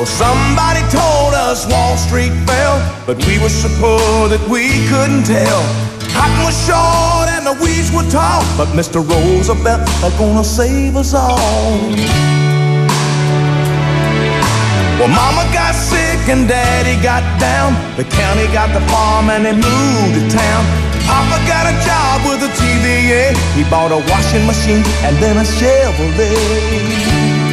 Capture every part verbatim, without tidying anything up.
Somebody told us Wall Street fell, but we were so poor that we couldn't tell. Cotton was short and the weeds were tall, but Mister Roosevelt is gonna save us all. Well, Mama got sick and Daddy got down. The county got the farm and they moved to town. Papa got a job with a T V A. He bought a washing machine and then a Chevrolet.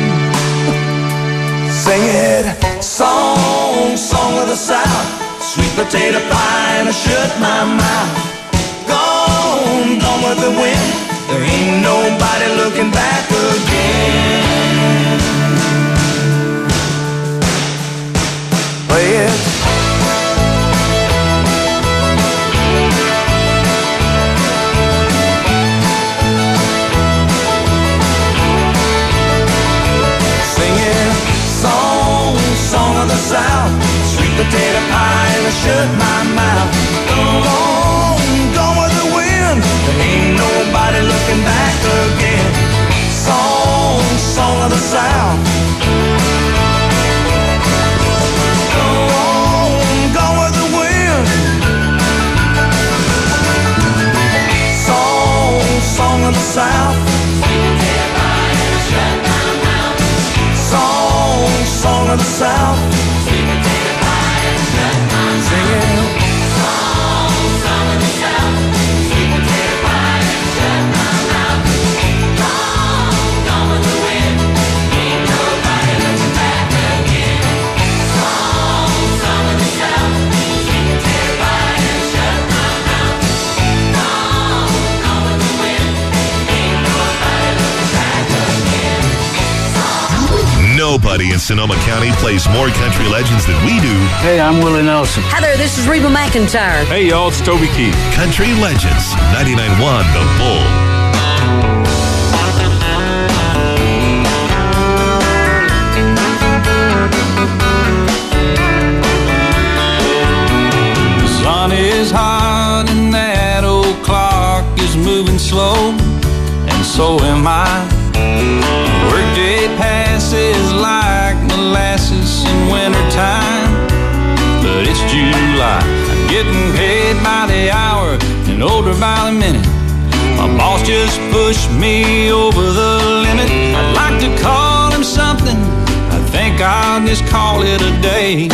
Sing it, song, song of the South, sweet potato pie and I shut my mouth. Gone, gone with the wind, there ain't nobody looking back again. Play it. South, sweet potato pie and I shut my mouth. Gone, gone with the wind, there ain't nobody looking back again. Song, song of the South. Gone, gone with the wind. Song, song of the South. Sweet potato pie and I shut my mouth. Song, song of the South. Nobody in Sonoma County plays more country legends than we do. Hey, I'm Willie Nelson. Hi there, this is Reba McEntire. Hey, y'all, it's Toby Keith. Country Legends, ninety-nine point one The Bull. The sun is hot and that old clock is moving slow, and so am I. Workday passes like molasses in wintertime, but it's July. I'm getting paid by the hour and older by the minute. My boss just pushed me over the limit. I'd like to call him something, I think I'll just call it a day.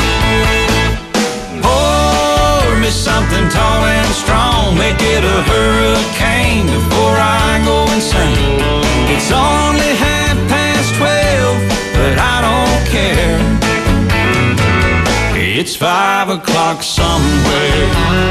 Pour me something tall and strong, make it a hurricane before I go insane. It's only half past twelve, but I don't care. It's five o'clock somewhere.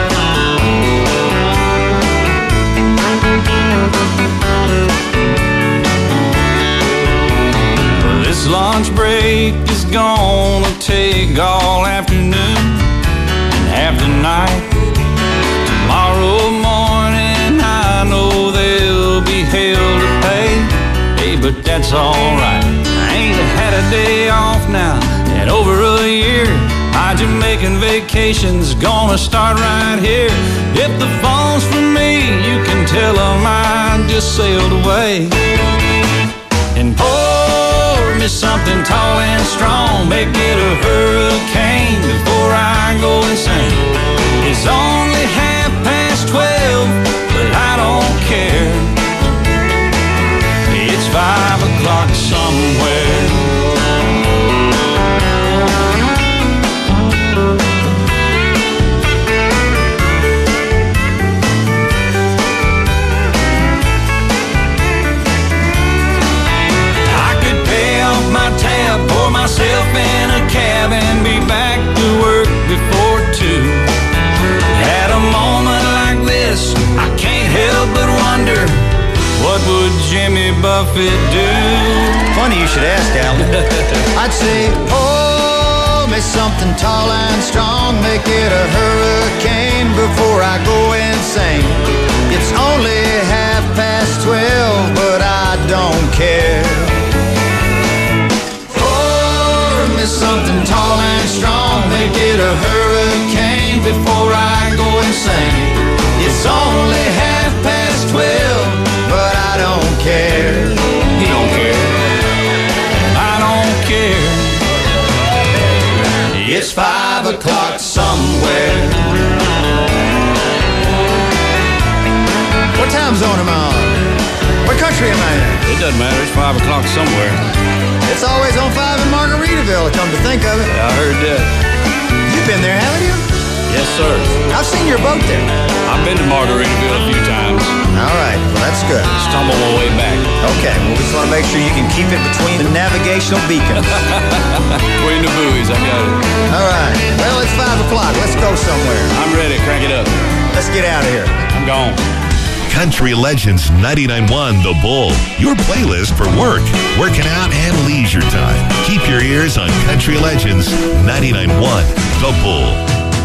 This lunch break is gonna take all afternoon and half the night. Tomorrow morning I know there'll be hell to pay, hey, but that's alright. I ain't had a day off now in over a year. My Jamaican vacation's gonna start right here. If the phone's for me, you can tell them I just sailed away. And pour me something tall and strong, make it a hurricane before I go insane. It's only half past twelve, but I don't care. It's five o'clock somewhere. Pour myself in a cab and be back to work before two. At a moment like this, I can't help but wonder, what would Jimmy Buffett do? Funny you should ask, Alan. I'd say, pour me something tall and strong, make it a hurricane before I go insane. It's only half past twelve, but I don't care. Something tall and strong, make it a hurricane before I go insane. It's only half past twelve, but I don't care. You don't care. I don't care. o'clock somewhere. What time zone am I on? What country am I in? It doesn't matter. It's five o'clock somewhere. It's always on five in Margaritaville, come to think of it. Yeah, I heard that. You've been there, haven't you? Yes, sir. I've seen your boat there. I've been to Margaritaville a few times. All right, well, that's good. Stumble my way back. Okay, well, we just want to make sure you can keep it between the navigational beacons. Between the buoys, I got it. All right, well, it's five o'clock. Let's go somewhere. I'm ready. Crank it up. Let's get out of here. I'm gone. Country Legends ninety-nine point one The Bull, your playlist for work, working out, and leisure time. Keep your ears on Country Legends ninety-nine point one The Bull.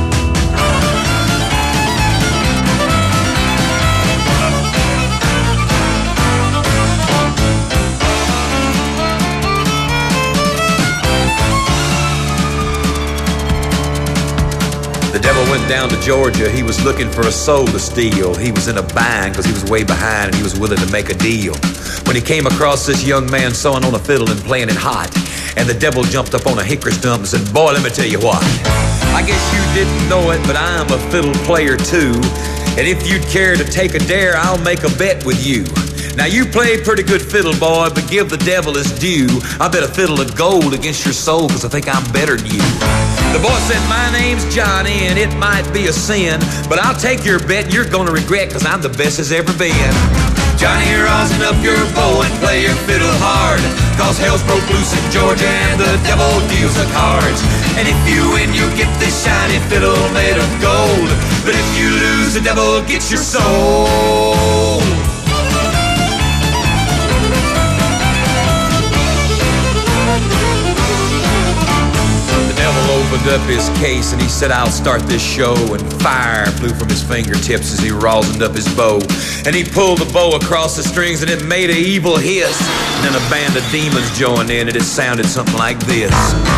The devil went down to Georgia. He was looking for a soul to steal. He was in a bind because he was way behind and he was willing to make a deal. When he came across this young man sewing on a fiddle and playing it hot, and the devil jumped up on a hickory stump and said, boy, let me tell you what. I guess you didn't know it, but I'm a fiddle player too. And if you'd care to take a dare, I'll make a bet with you. Now you play pretty good fiddle, boy, but give the devil his due. I bet a fiddle of gold against your soul, cause I think I'm better than you. The boy said, my name's Johnny, and it might be a sin, but I'll take your bet, you're gonna regret, cause I'm the best as ever been. Johnny, rosin up your bow and play your fiddle hard, cause hell's broke loose in Georgia and the devil deals the cards. And if you win, you get this shiny fiddle made of gold, but if you lose, the devil gets your soul. Opened up his case and he said, I'll start this show, and fire flew from his fingertips as he rosined up his bow, and he pulled the bow across the strings and it made an evil hiss, and then a band of demons joined in and it sounded something like this.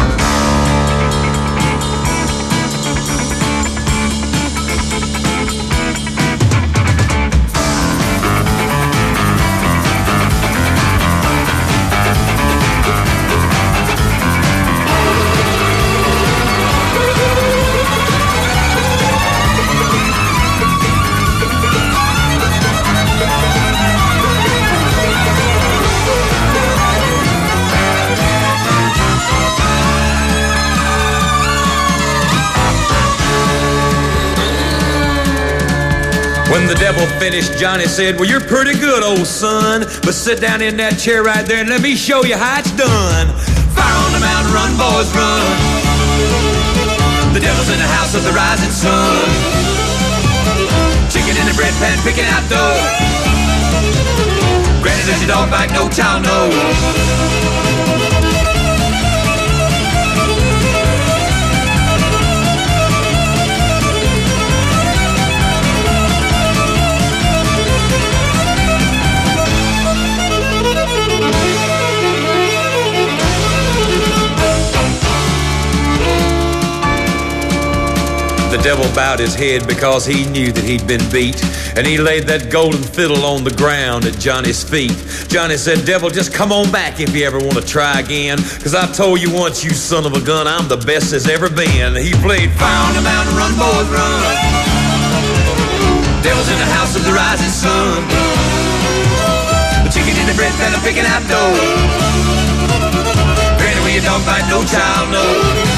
When the devil finished, Johnny said, well, you're pretty good, old son, but sit down in that chair right there and let me show you how it's done. Fire on the mountain, run, boys, run. The devil's in the house of the rising sun. Chicken in the bread pan, picking out dough. Granny says your dog bite, no child knows. The devil bowed his head because he knew that he'd been beat, and he laid that golden fiddle on the ground at Johnny's feet. Johnny said, devil, just come on back if you ever want to try again, cause I told you once, you son of a gun, I'm the best as ever been. He played fire on the mountain, run, boys, run. Devil's in the house of the rising sun. The chicken in the bread pan, I'm picking out dough. Granny, when you don't bite, no child knows.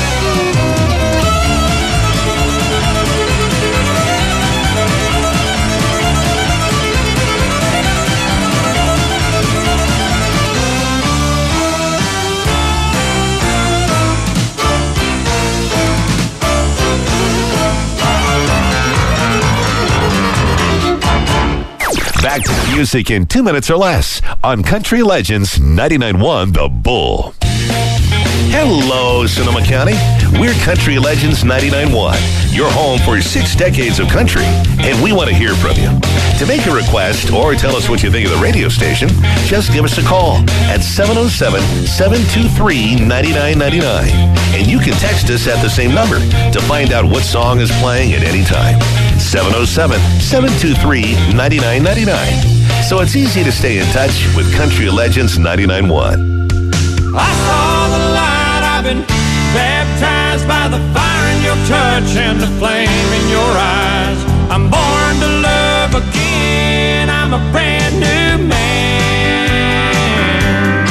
Back to the music in two minutes or less on Country Legends ninety-nine point one The Bull. Hello, Sonoma County. We're Country Legends ninety-nine point one, your home for six decades of country, and we want to hear from you. To make a request or tell us what you think of the radio station, just give us a call at seven oh seven, seven two three, nine nine nine nine. And you can text us at the same number to find out what song is playing at any time. seven oh seven, seven two three, nine nine nine nine. So it's easy to stay in touch with Country Legends ninety-nine point one. I saw the light, I've been baptized by the fire in your touch and the flame in your eyes. I'm born to love again. I'm a brand new man.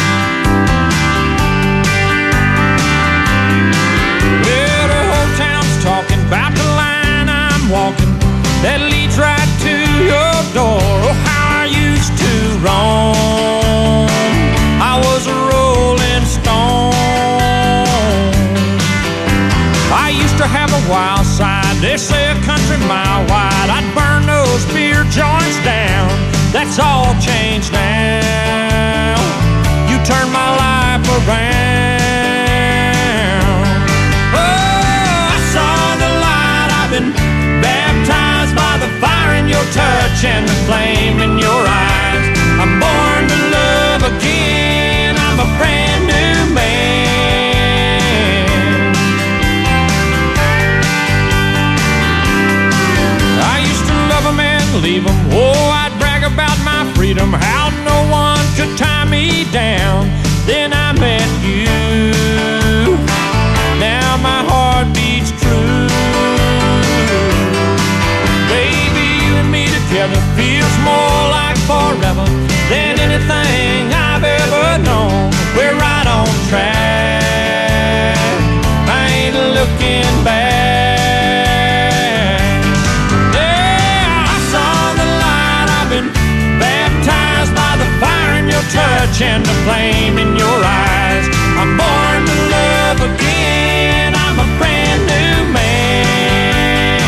Well, the whole town's talking about the line I'm walking that leads right to your door. Oh, how I used to roam. I was a rolling stone. I used to have a wild side, they say a country mile wide. I'd burn those beer joints down. That's all changed now. You turned my life around. Oh, I saw the light. I've been baptized by the fire in your touch and the flame in your eyes. I'm born to love again. I'm a brand new man. I used to love them and leave them. Oh, I'd brag about my freedom, how no one could tie me down. Then I met you. Now my heart beats true. Baby, you and me together feels more like forever than anything I've ever known. We're right on track. I ain't looking back. Yeah, I saw the light. I've been baptized by the fire in your touch and the flame in your eyes. I'm born to love again. I'm a brand new man.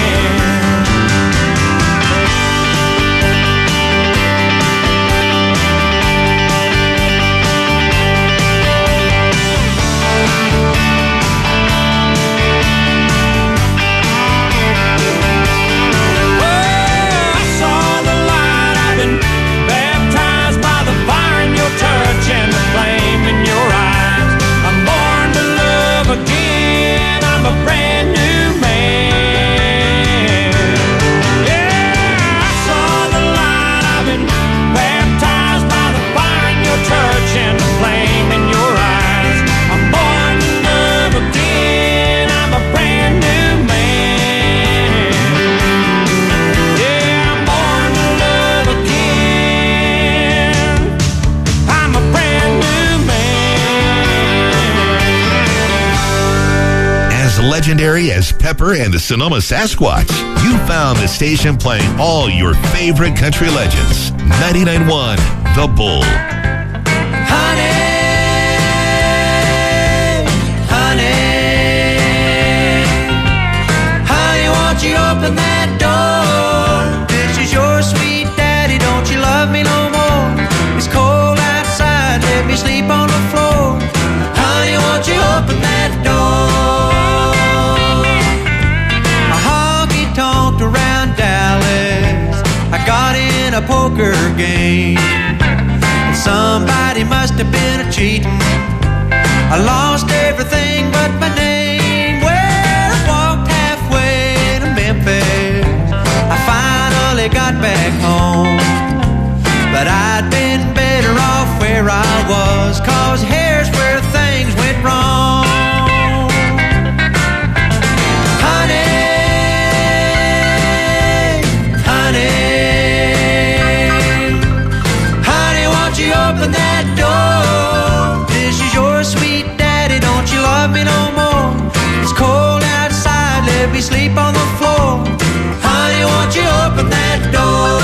Legendary as Pepper and the Sonoma Sasquatch, you found the station playing all your favorite country legends. ninety-nine point one The Bull. Honey, honey, honey, won't you open that door? This is your sweet daddy, don't you love me no more? It's cold outside, let me sleep on the floor. Honey, won't you open that door? Talked around Dallas. I got in a poker game, and somebody must have been a cheating. I lost everything but my name. Well, I walked halfway to Memphis. I finally got back home, but I'd been better off where I was, 'cause here's where things went wrong. Honey, open that door. This is your sweet daddy, don't you love me no more? It's cold outside, let me sleep on the floor. Honey, won't you open that door?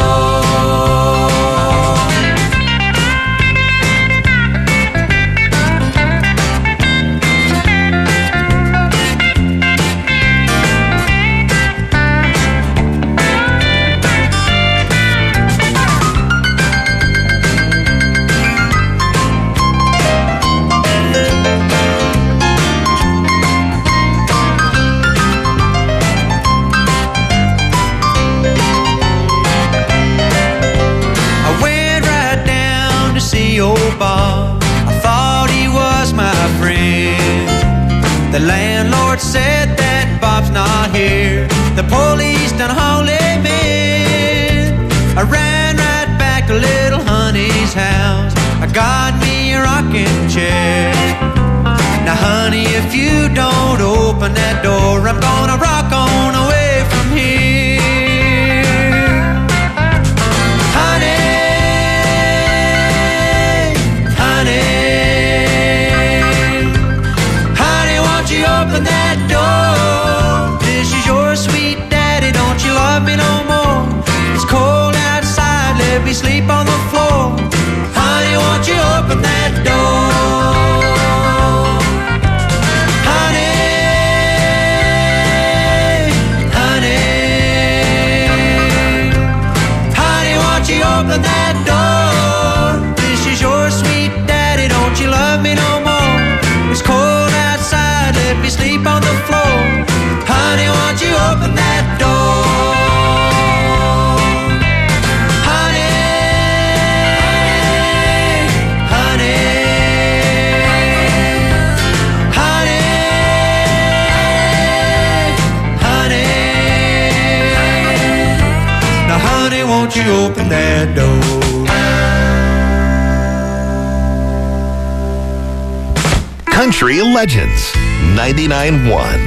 The landlord said that Bob's not here. The police done hauled him in. I ran right back to little honey's house. I got me a rocking chair. Now honey, if you don't open open that door, I'm gonna rock on away from here. Honey, honey, honey, won't you open that door? This is your sweet daddy, don't you love me no more? It's cold outside, let me sleep on the floor. Honey, won't you open that door? Open that door. This is your sweet daddy, don't you love me no more? It's cold outside, let me sleep on the floor. Honey, won't you open that door? Honey, honey, honey, honey. Now honey, won't you open that door? Country Legends ninety-nine point one.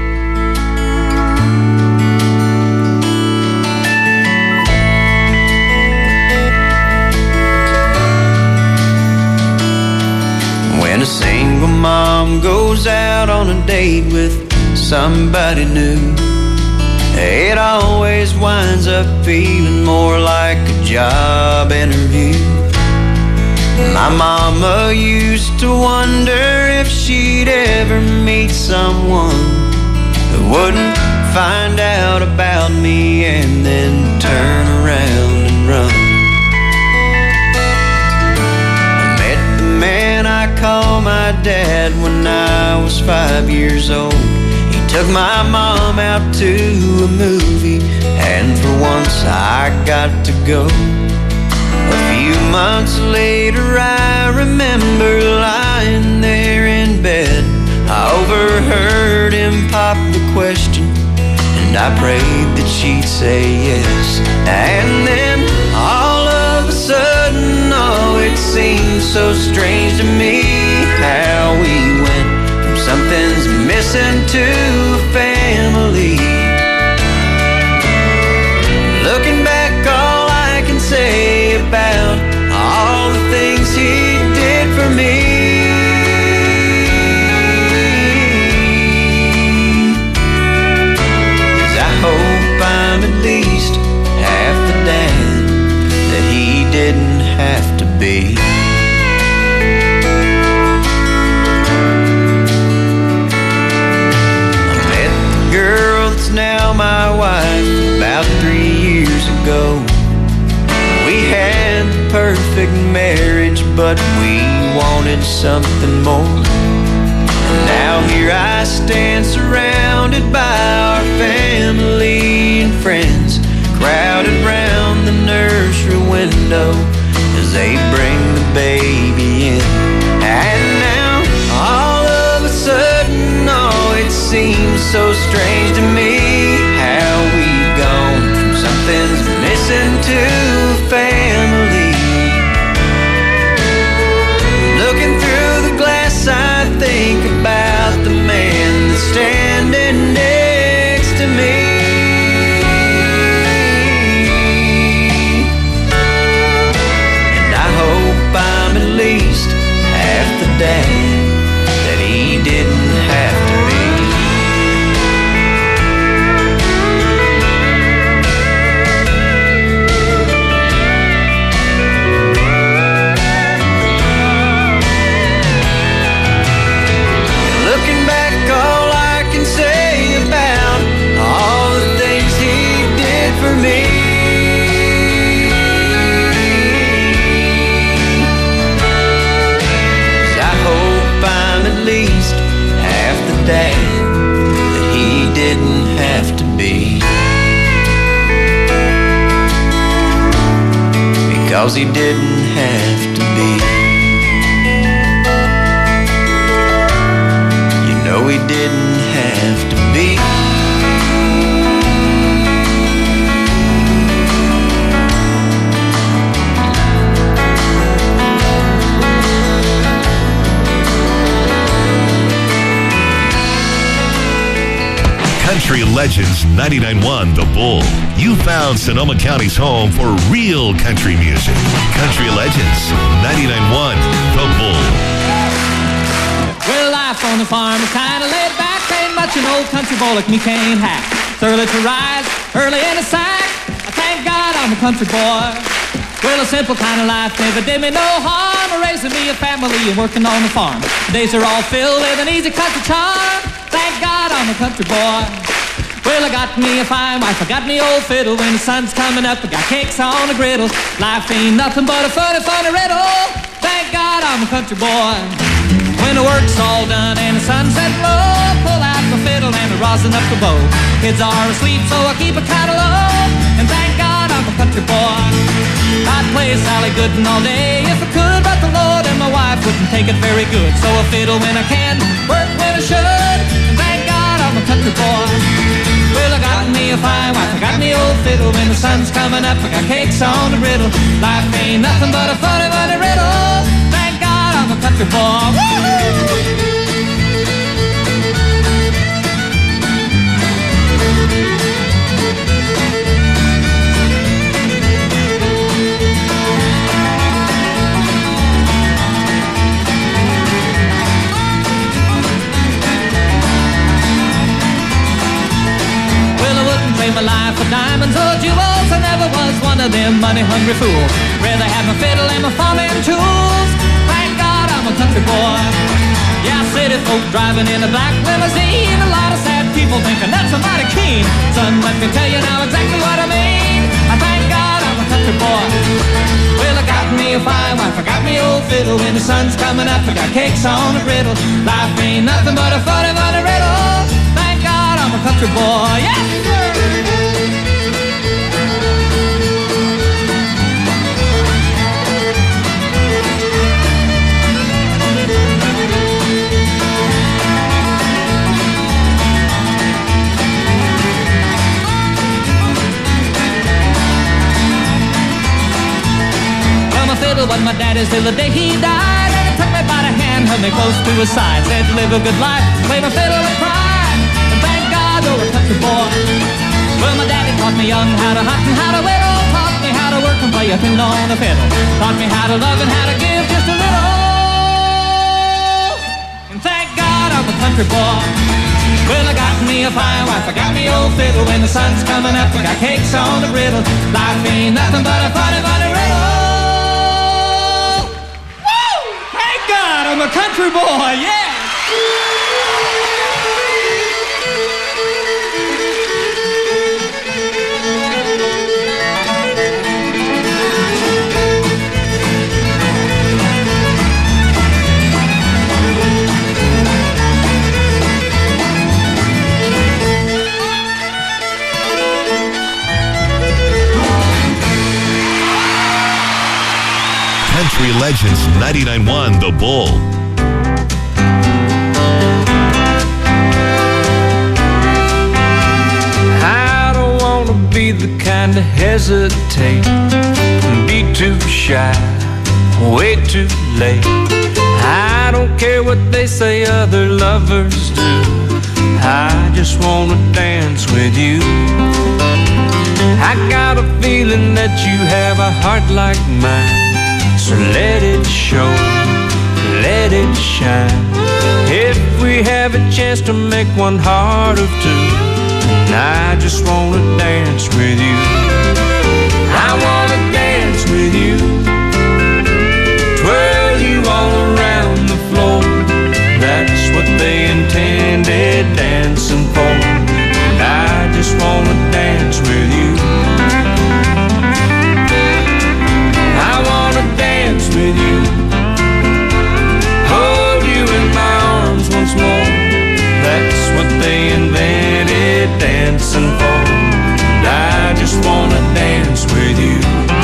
When a single mom goes out on a date with somebody new, it always winds up feeling more like a job interview. My mama used to wonder if she'd ever meet someone who wouldn't find out about me and then turn around and run. I met the man I call my dad when I was five years old. He took my mom out to a movie, and for once I got to go. A few months later I remember lying there in bed. I overheard him pop the question, and I prayed that she'd say yes. And then all of a sudden, oh, it seemed so strange to me how we went from something's missing to a family. Looking back, all I can say about all the things he did for me is I hope I'm at least half the dad that he didn't have to be. I met the girl that's now my wife about three years ago. We had the perfect marriage, but we wanted something more. And now here I stand surrounded by our family and friends, crowded round the nursery window as they bring the baby in. And now all of a sudden, oh, it seems so strange to me how we've gone from something's missing to family. Looking through the glass, I think about the man that's standing next to me. And I hope I'm at least half the dad that he didn't have to be. Dad that he didn't have to be, because he didn't have to be. You know he didn't have to be. Country Legends ninety-nine point one The Bull. You found Sonoma County's home for real country music. Country Legends ninety-nine point one The Bull. Well, life on the farm is kind of laid back. Ain't much an old country boy like me can't hack. It's early to rise, early in the sack. I thank God I'm a country boy. Well, a simple kind of life never did me no harm. Raising me a family and working on the farm. Days are all filled with an easy country charm. Thank God I'm a country boy. Well, I got me a fine wife, I got me old fiddle. When the sun's coming up, I got cakes on the griddle. Life ain't nothing but a funny, funny riddle. Thank God I'm a country boy. When the work's all done and the sunset low, pull out my fiddle and I rosin up the bow. Kids are asleep, so I keep it kind of low. And thank God I'm a country boy. I'd play Sally Gooden all day if I could, but the Lord and my wife wouldn't take it very good. So I fiddle when I can, work when I should, and thank God I'm a country boy. Well, I got me a fine wife, I got me old fiddle. When the sun's coming up, I got cakes on the griddle. Life ain't nothing but a funny, funny riddle. Thank God I'm a country boy. Woo-hoo! My life for diamonds or jewels, I never was one of them money-hungry fools. Rather have my fiddle and my farming tools. Thank God I'm a country boy. Yeah, city folk driving in a black limousine. A lot of sad people thinking that's a mighty keen. Son, let me tell you now exactly what I mean. I thank God I'm a country boy. Well, I got me a fine wife, I got me old fiddle. When the sun's coming up, I got cakes on the griddle. Life ain't nothing but a funny, funny riddle. Thank God I'm a country boy. Yes, sir. Fiddle was my daddy's till the day he died, and he took me by the hand, held me close to his side, said live a good life, play my fiddle and cry, and thank God you're a country boy. Well, my daddy taught me young how to hunt and how to whittle, taught me how to work and play a tune on the fiddle, taught me how to love and how to give just a little, and thank God I'm a country boy. Well, I got me a fine wife, I got me old fiddle. When the sun's coming up, I got cakes on the griddle. Life ain't nothing but a funny, funny riddle. I'm a country boy, yeah! Country Legends ninety-nine point one The Bull. I don't want to be the kind to hesitate and be too shy, way too late. I don't care what they say other lovers do. I just want to dance with you. I got a feeling that you have a heart like mine. So let it show, let it shine. If we have a chance to make one heart of two, and I just wanna dance with you. I wanna dance with you, twirl you all around the floor. That's what they intended dancing for. And I just wanna dance with you. With you, hold you in my arms once more. That's what they invented dancing for. And I just wanna dance with you.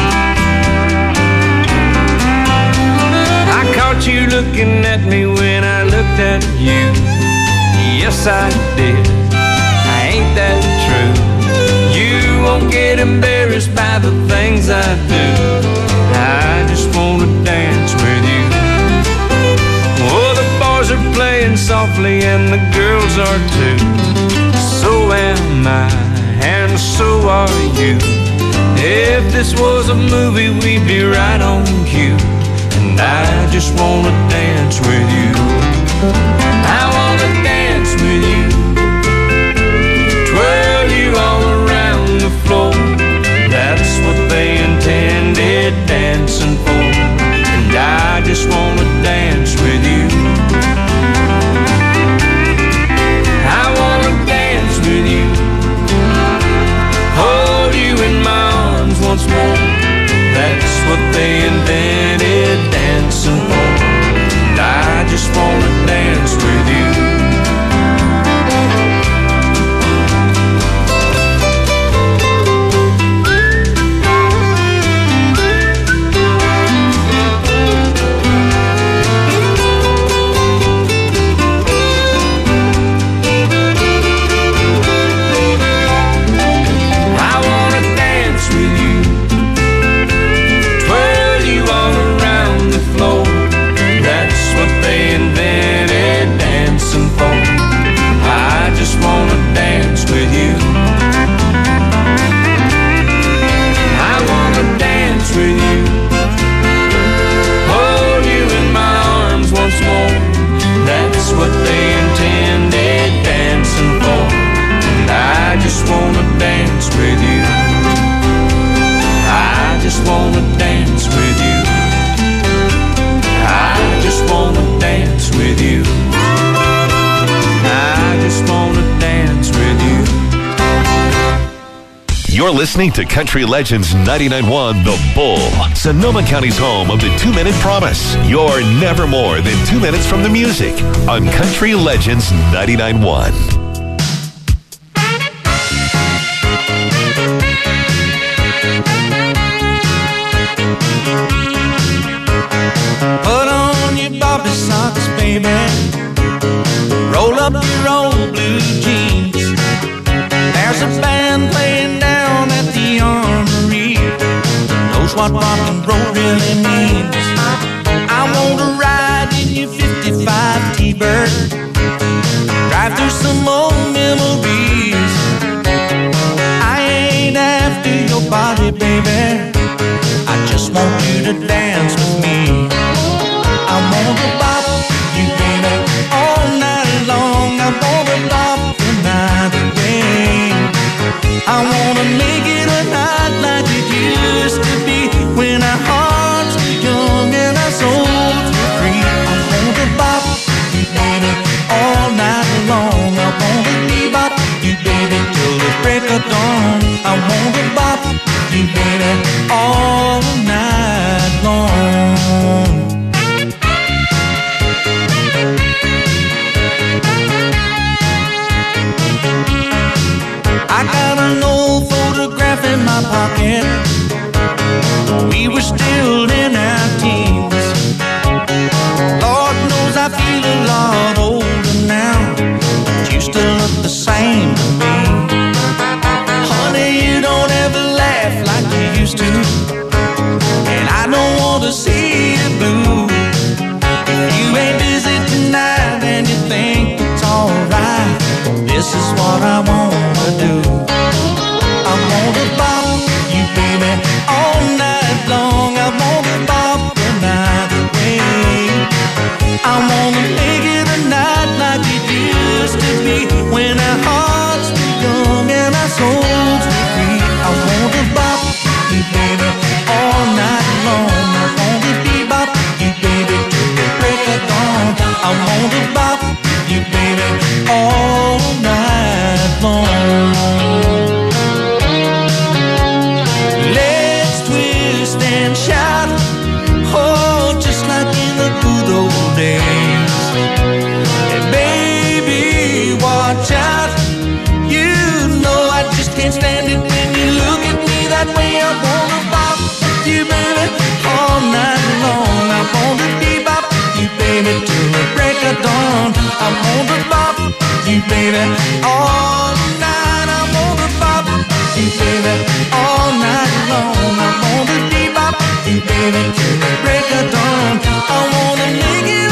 I caught you looking at me when I looked at you. Yes, I did. Ain't that true? You won't get embarrassed by the things I do. I just wanna dance with you. Oh, the boys are playing softly and the girls are too. so am I, and so are you. If this was a movie, we'd be right on cue. And I just wanna dance with you. I wanna dance with you, twirl you all around the floor. That's what they intended dancing for. And I just wanna dance with you. I wanna dance with you, hold you in my arms once more. That's what they invented dancing for. And I just wanna dance with you. What they intended dancing for. And I just wanna dance with you. I just wanna dance with you. I just wanna dance with you. I just wanna dance with you. You're listening to Country Legends ninety-nine point one The Bull, Sonoma County's home of the two-minute promise. You're never more than two minutes from the music on Country Legends ninety-nine point one. Put on your Bobby socks, baby. Roll up your old blue jeans. There's a band playing down at the Armory. Knows what rock and roll really means. I want to ride in your fifty-five T-Bird, drive through some old memories. I ain't after your body, baby. I just want you to dance with me. I want to bop you, baby, all night long. I want to bop the night away. I wanna make it a night like it used to be, when our hearts were young and our souls were free. I wanna bop you, baby, all night long. I wanna bebop you, baby, till the break of dawn. I wanna bop you, baby, all night long. I got an old photograph in my pocket. We were still in our teens. Lord knows I feel a lot older now, but you still look the same to me. Honey, you don't ever laugh like you used to, and I don't want to see you blue. If you ain't busy tonight and you think it's alright, this is what I wanna do. I wanna bop you, baby, all night long. I wanna bop the night away. I wanna make it a night like it used to be, when our hearts were young and our souls were free. I wanna bop you, baby, all night long. I wanna bebop you, baby, till the break of dawn. I wanna bop you, baby, all night long. Let's twist and shout, oh, just like in the good old days. And baby, watch out, you know I just can't stand it when you look at me that way. I wanna bop you, baby, all night long. I wanna bebop you, baby, till the break of dawn. I wanna bop you, baby, all night. I wanna bop you, baby, all night long. I wanna bebop you, baby, till the break of dawn. I wanna make it